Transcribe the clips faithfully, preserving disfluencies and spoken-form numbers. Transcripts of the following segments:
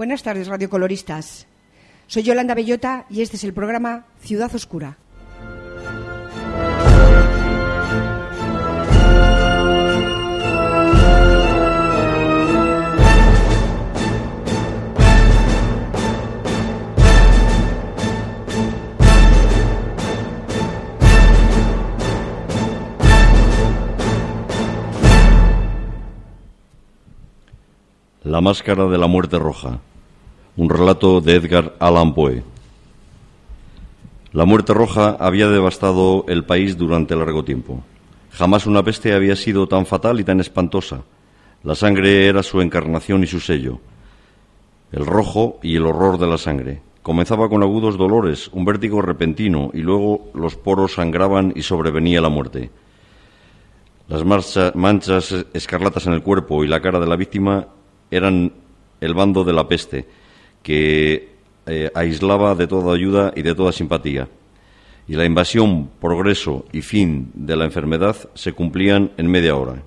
Buenas tardes, radiocoloristas. Soy Yolanda Bellota y este es el programa Ciudad Oscura. La máscara de la muerte roja, un relato de Edgar Allan Poe. La muerte roja había devastado el país durante largo tiempo. Jamás una peste había sido tan fatal y tan espantosa. La sangre era su encarnación y su sello. El rojo y el horror de la sangre. Comenzaba con agudos dolores, un vértigo repentino, y luego los poros sangraban y sobrevenía la muerte. Las marcha, manchas escarlatas en el cuerpo y la cara de la víctima eran el bando de la peste, que eh, aislaba de toda ayuda y de toda simpatía. Y la invasión, progreso y fin de la enfermedad se cumplían en media hora.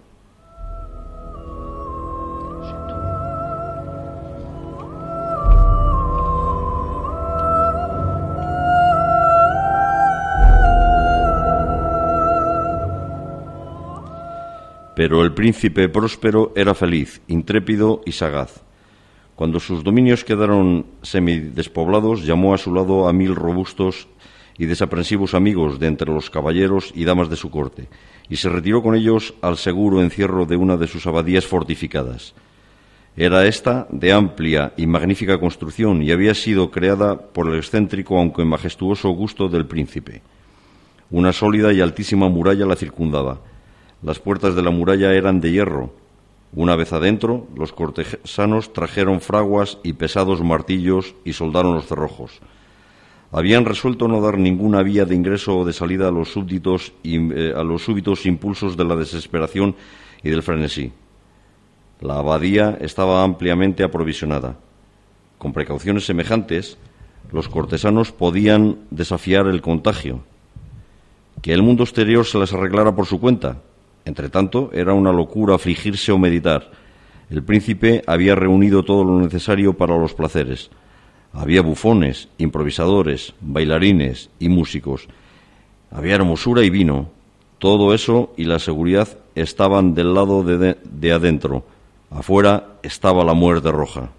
Pero el príncipe próspero era feliz, intrépido y sagaz. Cuando sus dominios quedaron semidespoblados, llamó a su lado a mil robustos y desaprensivos amigos de entre los caballeros y damas de su corte, y se retiró con ellos al seguro encierro de una de sus abadías fortificadas. Era esta de amplia y magnífica construcción y había sido creada por el excéntrico aunque majestuoso gusto del príncipe. Una sólida y altísima muralla la circundaba. Las puertas de la muralla eran de hierro. Una vez adentro, los cortesanos trajeron fraguas y pesados martillos y soldaron los cerrojos. Habían resuelto no dar ninguna vía de ingreso o de salida a los súbditos y, eh, a los súbitos impulsos de la desesperación y del frenesí. La abadía estaba ampliamente aprovisionada. Con precauciones semejantes, los cortesanos podían desafiar el contagio. Que el mundo exterior se las arreglara por su cuenta. Entre tanto, era una locura afligirse o meditar. El príncipe había reunido todo lo necesario para los placeres. Había bufones, improvisadores, bailarines y músicos. Había hermosura y vino. Todo eso y la seguridad estaban del lado de, de, de adentro. Afuera estaba la muerte roja.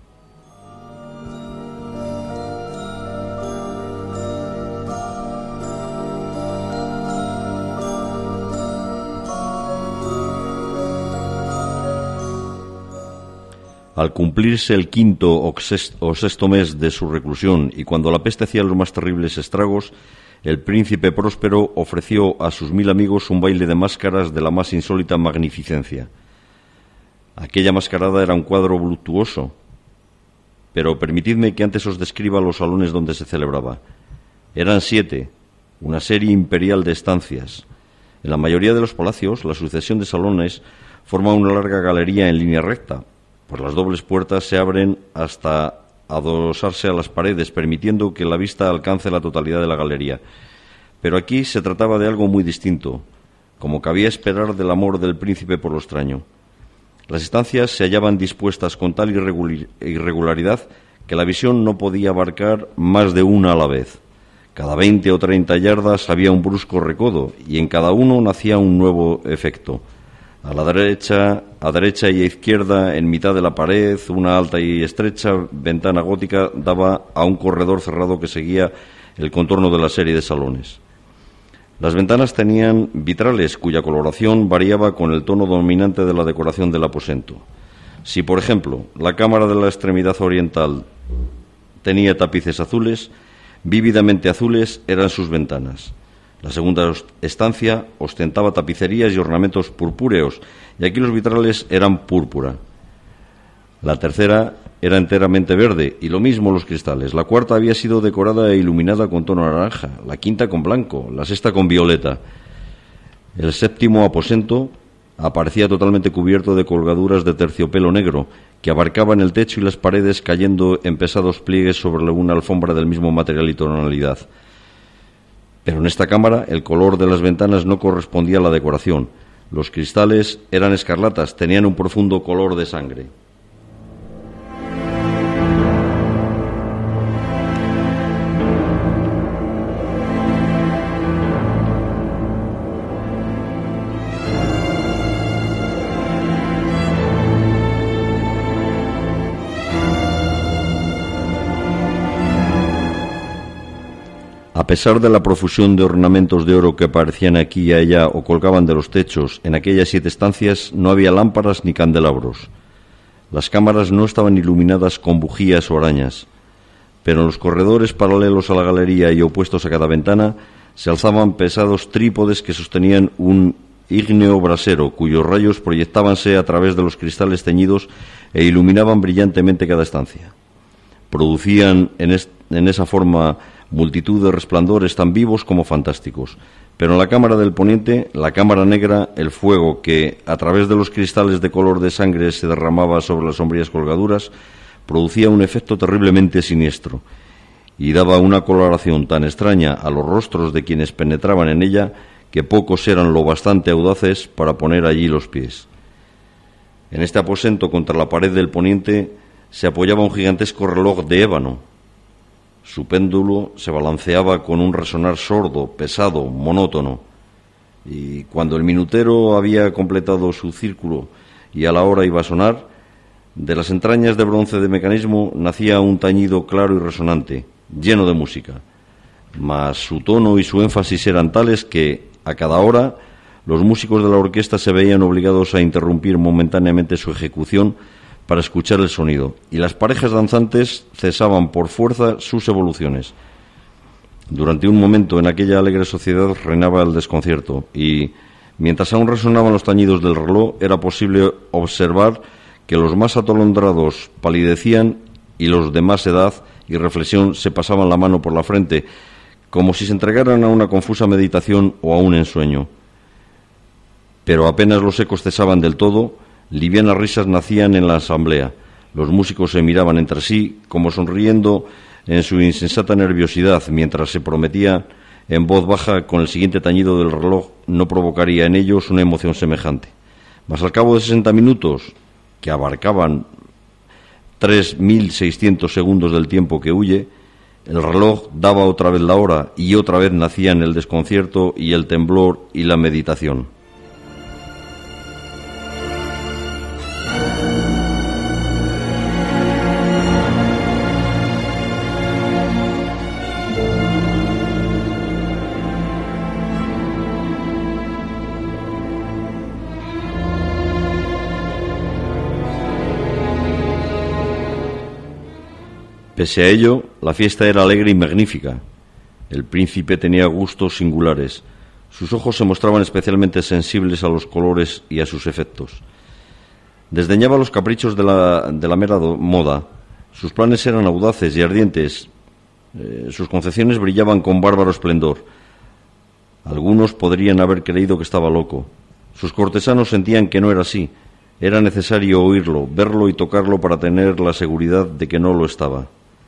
Al cumplirse el quinto o sexto mes de su reclusión y cuando la peste hacía los más terribles estragos, el príncipe próspero ofreció a sus mil amigos un baile de máscaras de la más insólita magnificencia. Aquella mascarada era un cuadro voluptuoso, pero permitidme que antes os describa los salones donde se celebraba. Eran siete, una serie imperial de estancias. En la mayoría de los palacios, la sucesión de salones forma una larga galería en línea recta, pues las dobles puertas se abren hasta adosarse a las paredes, permitiendo que la vista alcance la totalidad de la galería. Pero aquí se trataba de algo muy distinto, como cabía esperar del amor del príncipe por lo extraño. Las estancias se hallaban dispuestas con tal irregularidad que la visión no podía abarcar más de una a la vez. Cada veinte o treinta yardas había un brusco recodo, y en cada uno nacía un nuevo efecto. A la derecha, a derecha y a izquierda, en mitad de la pared, una alta y estrecha ventana gótica daba a un corredor cerrado que seguía el contorno de la serie de salones. Las ventanas tenían vitrales cuya coloración variaba con el tono dominante de la decoración del aposento. Si, por ejemplo, la cámara de la extremidad oriental tenía tapices azules, vívidamente azules eran sus ventanas. La segunda estancia ostentaba tapicerías y ornamentos purpúreos, y aquí los vitrales eran púrpura. La tercera era enteramente verde, y lo mismo los cristales. La cuarta había sido decorada e iluminada con tono naranja, la quinta con blanco, la sexta con violeta. El séptimo aposento aparecía totalmente cubierto de colgaduras de terciopelo negro, que abarcaban el techo y las paredes, cayendo en pesados pliegues sobre una alfombra del mismo material y tonalidad. Pero en esta cámara el color de las ventanas no correspondía a la decoración. Los cristales eran escarlatas, tenían un profundo color de sangre. A pesar de la profusión de ornamentos de oro que aparecían aquí y allá o colgaban de los techos, en aquellas siete estancias no había lámparas ni candelabros. Las cámaras no estaban iluminadas con bujías o arañas, pero en los corredores paralelos a la galería y opuestos a cada ventana se alzaban pesados trípodes que sostenían un ígneo brasero, cuyos rayos proyectábanse a través de los cristales teñidos e iluminaban brillantemente cada estancia. Producían en, est- en esa forma multitud de resplandores tan vivos como fantásticos. Pero en la cámara del poniente, la cámara negra, el fuego que, a través de los cristales de color de sangre se derramaba sobre las sombrías colgaduras, producía un efecto terriblemente siniestro y daba una coloración tan extraña a los rostros de quienes penetraban en ella que pocos eran lo bastante audaces para poner allí los pies. En este aposento, contra la pared del poniente, se apoyaba un gigantesco reloj de ébano. Su péndulo se balanceaba con un resonar sordo, pesado, monótono, y cuando el minutero había completado su círculo y a la hora iba a sonar, de las entrañas de bronce de mecanismo nacía un tañido claro y resonante, lleno de música. Mas su tono y su énfasis eran tales que, a cada hora, los músicos de la orquesta se veían obligados a interrumpir momentáneamente su ejecución para escuchar el sonido, y las parejas danzantes cesaban por fuerza sus evoluciones. Durante un momento en aquella alegre sociedad reinaba el desconcierto, y mientras aún resonaban los tañidos del reloj, era posible observar que los más atolondrados palidecían y los de más edad y reflexión se pasaban la mano por la frente, como si se entregaran a una confusa meditación o a un ensueño. Pero apenas los ecos cesaban del todo, livianas risas nacían en la asamblea. Los músicos se miraban entre sí, como sonriendo en su insensata nerviosidad, mientras se prometía en voz baja con el siguiente tañido del reloj no provocaría en ellos una emoción semejante. Mas al cabo de sesenta minutos, que abarcaban tres mil seiscientos segundos del tiempo que huye, el reloj daba otra vez la hora y otra vez nacían el desconcierto y el temblor y la meditación. Pese a ello, la fiesta era alegre y magnífica. El príncipe tenía gustos singulares. Sus ojos se mostraban especialmente sensibles a los colores y a sus efectos. Desdeñaba los caprichos de la, de la mera do, moda. Sus planes eran audaces y ardientes. Eh, sus concepciones brillaban con bárbaro esplendor. Algunos podrían haber creído que estaba loco. Sus cortesanos sentían que no era así. Era necesario oírlo, verlo y tocarlo para tener la seguridad de que no lo estaba.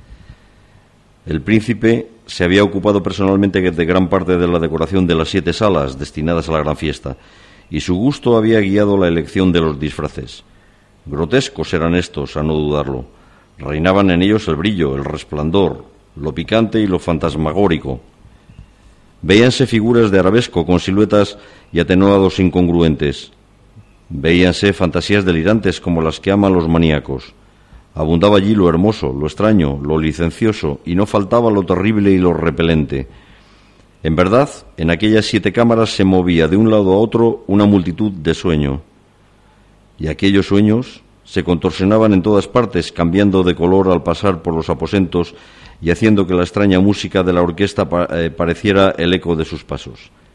El príncipe se había ocupado personalmente de gran parte de la decoración de las siete salas destinadas a la gran fiesta, y su gusto había guiado la elección de los disfraces. Grotescos eran estos, a no dudarlo. Reinaban en ellos el brillo, el resplandor, lo picante y lo fantasmagórico. Veíanse figuras de arabesco con siluetas y atenuados incongruentes. Veíanse fantasías delirantes como las que aman los maníacos. Abundaba allí lo hermoso, lo extraño, lo licencioso, y no faltaba lo terrible y lo repelente. En verdad, en aquellas siete cámaras se movía de un lado a otro una multitud de sueños. Y aquellos sueños se contorsionaban en todas partes, cambiando de color al pasar por los aposentos y haciendo que la extraña música de la orquesta pa- eh, pareciera el eco de sus pasos.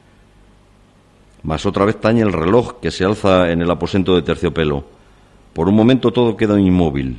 Mas otra vez tañe el reloj que se alza en el aposento de terciopelo. Por un momento todo queda inmóvil.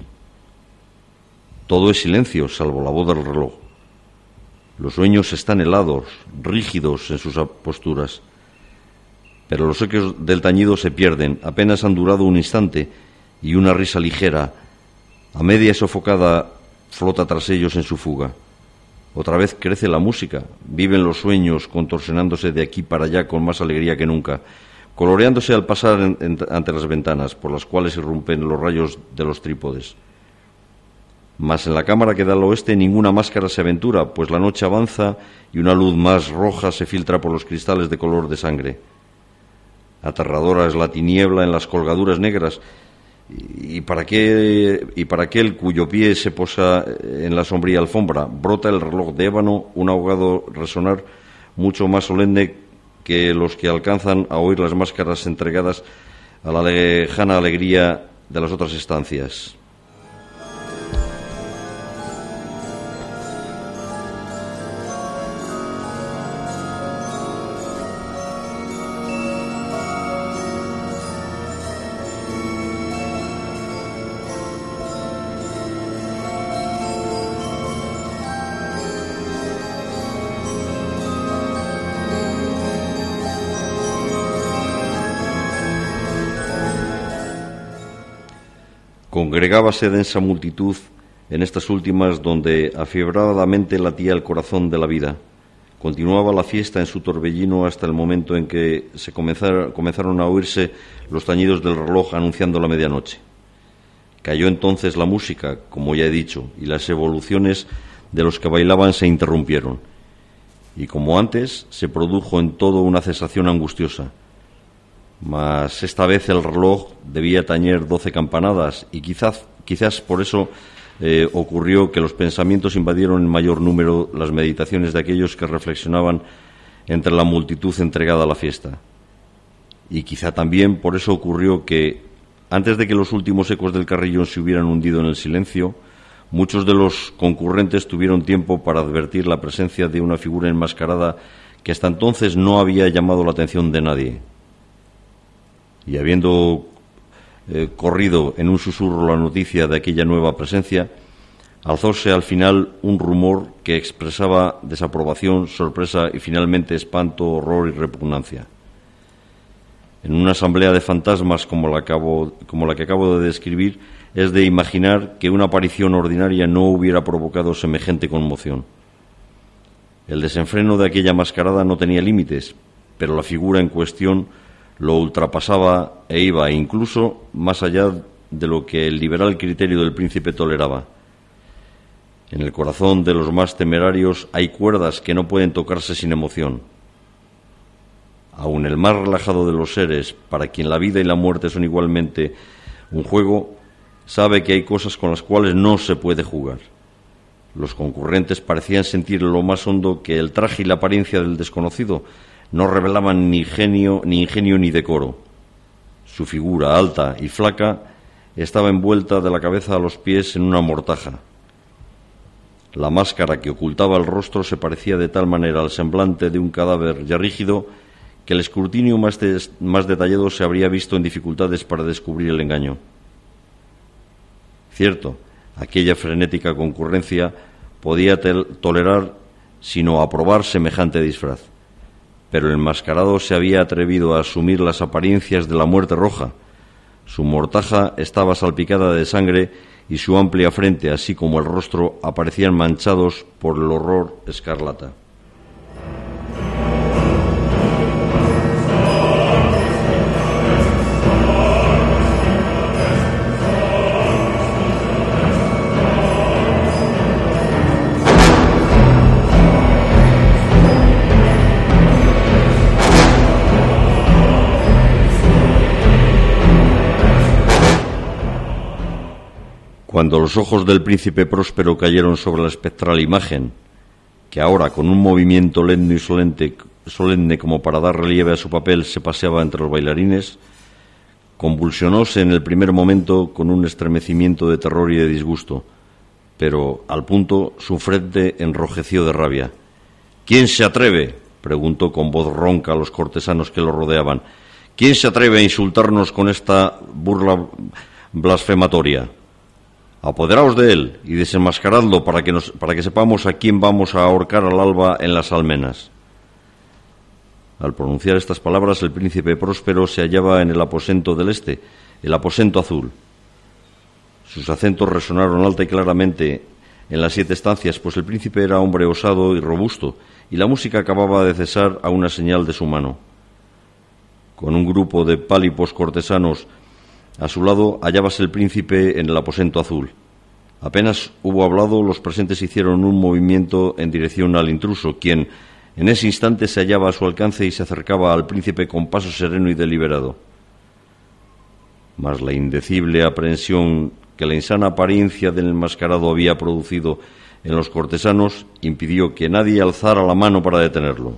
Todo es silencio, salvo la voz del reloj. Los sueños están helados, rígidos en sus posturas. Pero los ecos del tañido se pierden, apenas han durado un instante, y una risa ligera, a media sofocada, flota tras ellos en su fuga. Otra vez crece la música, viven los sueños contorsionándose de aquí para allá con más alegría que nunca, coloreándose al pasar en, en, ante las ventanas, por las cuales irrumpen los rayos de los trípodes. Mas en la cámara que da al oeste ninguna máscara se aventura, pues la noche avanza y una luz más roja se filtra por los cristales de color de sangre. Aterradora es la tiniebla en las colgaduras negras, Y para, qué, y para aquel cuyo pie se posa en la sombría alfombra, brota el reloj de ébano, un ahogado resonar mucho más solemne que los que alcanzan a oír las máscaras entregadas a la lejana alegría de las otras estancias. Congregábase densa multitud en estas últimas donde afiebradamente latía el corazón de la vida. Continuaba la fiesta en su torbellino hasta el momento en que se comenzaron, comenzaron a oírse los tañidos del reloj anunciando la medianoche. Cayó entonces la música, como ya he dicho, y las evoluciones de los que bailaban se interrumpieron. Y como antes, se produjo en todo una cesación angustiosa. Mas esta vez el reloj debía tañer doce campanadas y quizás, quizás por eso eh, ocurrió que los pensamientos invadieron en mayor número las meditaciones de aquellos que reflexionaban entre la multitud entregada a la fiesta. Y quizá también por eso ocurrió que, antes de que los últimos ecos del carrillón se hubieran hundido en el silencio, muchos de los concurrentes tuvieron tiempo para advertir la presencia de una figura enmascarada que hasta entonces no había llamado la atención de nadie. Y habiendo eh, corrido en un susurro la noticia de aquella nueva presencia, alzóse al final un rumor que expresaba desaprobación, sorpresa y finalmente espanto, horror y repugnancia. En una asamblea de fantasmas como la, acabo, como la que acabo de describir, es de imaginar que una aparición ordinaria no hubiera provocado semejante conmoción. El desenfreno de aquella mascarada no tenía límites, pero la figura en cuestión lo ultrapasaba e iba incluso más allá de lo que el liberal criterio del príncipe toleraba. En el corazón de los más temerarios hay cuerdas que no pueden tocarse sin emoción. Aun el más relajado de los seres, para quien la vida y la muerte son igualmente un juego, sabe que hay cosas con las cuales no se puede jugar. Los concurrentes parecían sentir en lo más hondo que el traje y la apariencia del desconocido no revelaban ni genio, ni ingenio ni decoro. Su figura, alta y flaca, estaba envuelta de la cabeza a los pies en una mortaja. La máscara que ocultaba el rostro se parecía de tal manera al semblante de un cadáver ya rígido que el escrutinio más, de, más detallado se habría visto en dificultades para descubrir el engaño. Cierto, aquella frenética concurrencia podía tel- tolerar, sino aprobar semejante disfraz. Pero el enmascarado se había atrevido a asumir las apariencias de la muerte roja. Su mortaja estaba salpicada de sangre y su amplia frente, así como el rostro, aparecían manchados por el horror escarlata. Cuando los ojos del príncipe Próspero cayeron sobre la espectral imagen, que ahora, con un movimiento lento y solemne, solemne como para dar relieve a su papel, se paseaba entre los bailarines, convulsionóse en el primer momento con un estremecimiento de terror y de disgusto, pero al punto su frente enrojeció de rabia. «¿Quién se atreve?», preguntó con voz ronca a los cortesanos que lo rodeaban. «¿Quién se atreve a insultarnos con esta burla blasfematoria? Apoderaos de él y desenmascaradlo para que, nos, para que sepamos a quién vamos a ahorcar al alba en las almenas». Al pronunciar estas palabras, el príncipe Próspero se hallaba en el aposento del este, el aposento azul. Sus acentos resonaron alta y claramente en las siete estancias, pues el príncipe era hombre osado y robusto, y la música acababa de cesar a una señal de su mano. Con un grupo de pálipos cortesanos a su lado hallábase el príncipe en el aposento azul. Apenas hubo hablado, los presentes hicieron un movimiento en dirección al intruso, quien en ese instante se hallaba a su alcance y se acercaba al príncipe con paso sereno y deliberado. mas la indecible aprehensión que la insana apariencia del enmascarado había producido en los cortesanos impidió que nadie alzara la mano para detenerlo.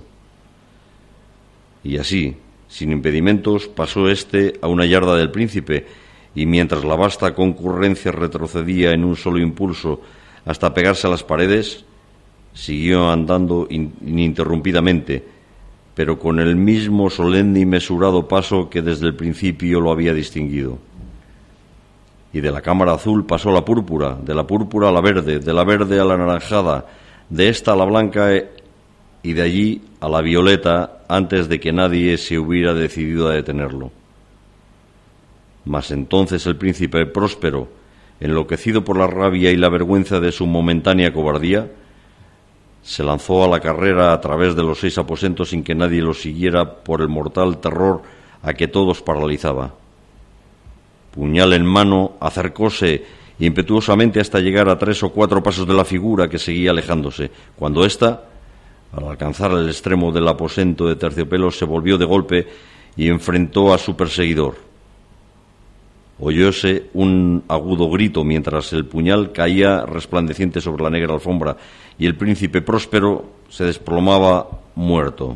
Y así, sin impedimentos, pasó éste a una yarda del príncipe, y mientras la vasta concurrencia retrocedía en un solo impulso hasta pegarse a las paredes, siguió andando ininterrumpidamente, pero con el mismo solemne y mesurado paso que desde el principio lo había distinguido. Y de la cámara azul pasó a la púrpura, de la púrpura a la verde, de la verde a la anaranjada, de esta a la blanca y de allí a la violeta, antes de que nadie se hubiera decidido a detenerlo. Mas entonces el príncipe Próspero, enloquecido por la rabia y la vergüenza de su momentánea cobardía, se lanzó a la carrera a través de los seis aposentos sin que nadie lo siguiera por el mortal terror a que todos paralizaba. Puñal en mano, acercóse impetuosamente hasta llegar a tres o cuatro pasos de la figura que seguía alejándose, cuando ésta, al alcanzar el extremo del aposento de Terciopelo, se volvió de golpe y enfrentó a su perseguidor. Oyóse un agudo grito mientras el puñal caía resplandeciente sobre la negra alfombra y el príncipe Próspero se desplomaba muerto.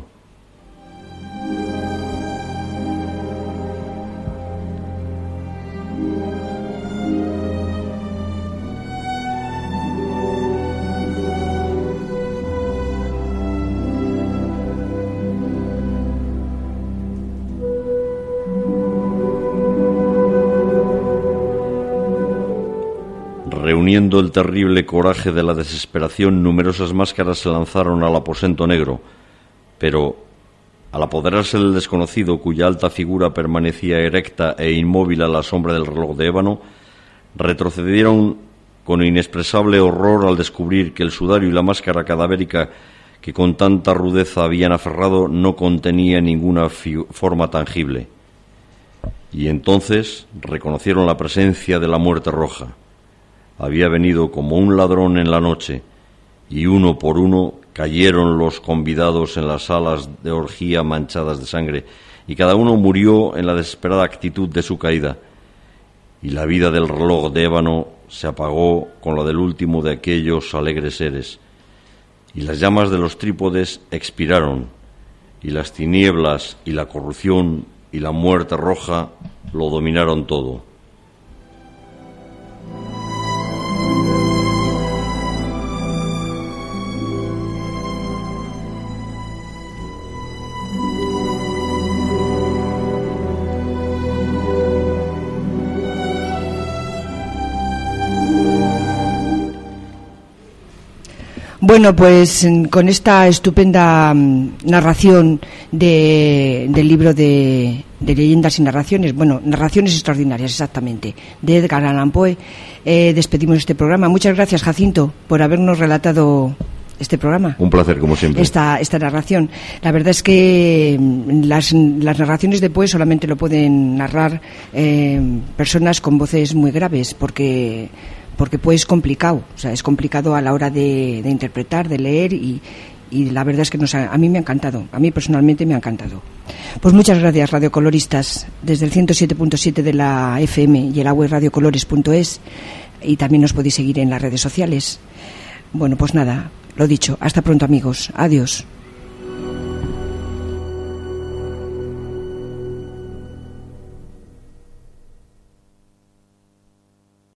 Reuniendo el terrible coraje de la desesperación, numerosas máscaras se lanzaron al aposento negro, pero al apoderarse del desconocido, cuya alta figura permanecía erecta e inmóvil a la sombra del reloj de ébano, retrocedieron con inexpresable horror al descubrir que el sudario y la máscara cadavérica que con tanta rudeza habían aferrado no contenía ninguna forma tangible. Y entonces reconocieron la presencia de la muerte roja. Había venido como un ladrón en la noche, y uno por uno cayeron los convidados en las salas de orgía manchadas de sangre, y cada uno murió en la desesperada actitud de su caída, y la vida del reloj de ébano se apagó con la del último de aquellos alegres seres, y las llamas de los trípodes expiraron, y las tinieblas y la corrupción y la muerte roja lo dominaron todo. Bueno, pues con esta estupenda narración de, del libro de, de leyendas y narraciones, bueno, narraciones extraordinarias, exactamente, de Edgar Allan Poe, eh, despedimos este programa. Muchas gracias, Jacinto, por habernos relatado este programa. Un placer, como siempre. Esta, esta narración. La verdad es que las, las narraciones de Poe solamente lo pueden narrar eh, personas con voces muy graves, porque... porque pues es complicado, o sea, es complicado a la hora de, de interpretar, de leer y, y la verdad es que nos ha, a mí me ha encantado, a mí personalmente me ha encantado. Pues muchas gracias, radiocoloristas, desde el ciento siete punto siete de la F M y en la web radiocolores punto es, y también nos podéis seguir en las redes sociales. Bueno, pues nada, lo dicho, hasta pronto, amigos, adiós.